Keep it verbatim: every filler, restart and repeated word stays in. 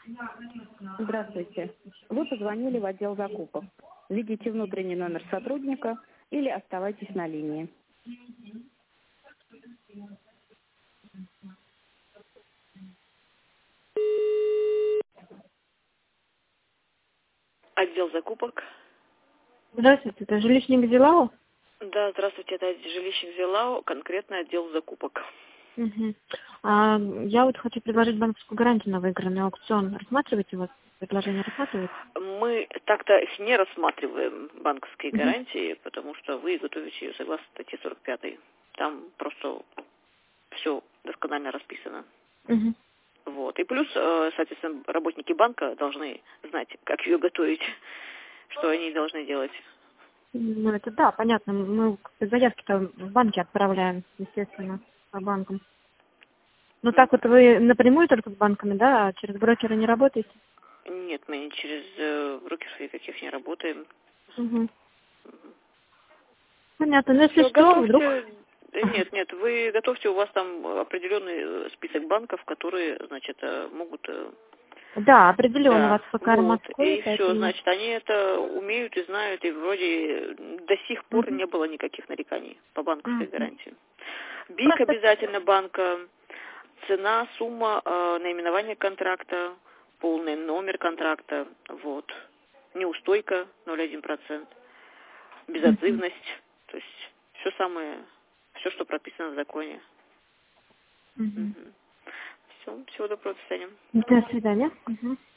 Здравствуйте. Вы позвонили в отдел закупок. Введите внутренний номер сотрудника или оставайтесь на линии. Отдел закупок. Здравствуйте, это жилищник Зилау? Да, здравствуйте, это жилищник Зилау, конкретно отдел закупок. Угу. А, я вот хочу предложить банковскую гарантию на выигранный аукцион. Рассматриваете у вас предложение, рассматриваете? Мы так-то их не рассматриваем, банковские Угу. гарантии, потому что вы готовите ее согласно статье сорок пятой. Там просто все досконально расписано. Угу. Вот. И плюс, э, соответственно, работники банка должны знать, как ее готовить, что они должны делать. Ну, это да, понятно. Мы заявки-то в банке отправляем, естественно, по банкам. Ну, так вот вы напрямую только с банками, да, а через брокера не работаете? Нет, мы не через э, брокеров никаких не работаем. Угу. Понятно. Но если Все, что, вдруг... готовьте. Э, Нет, нет, вы готовьте, у вас там определенный список банков, которые, значит, э, могут... э, Да, определенно. У вас Да, ФКР вот. Москвы, И все, поэтому... значит, они это умеют и знают, и вроде до сих пор Угу. не было никаких нареканий по банковской Угу. гарантии. БИК Просто... обязательно банка, цена, сумма, э, наименование контракта, полный номер контракта, вот. Неустойка ноль целых одна десятая процента, Угу. безотзывность, то есть все самое, все, что прописано в законе. Угу. Угу. Все, всего доброго, до свидания. До свидания. Угу.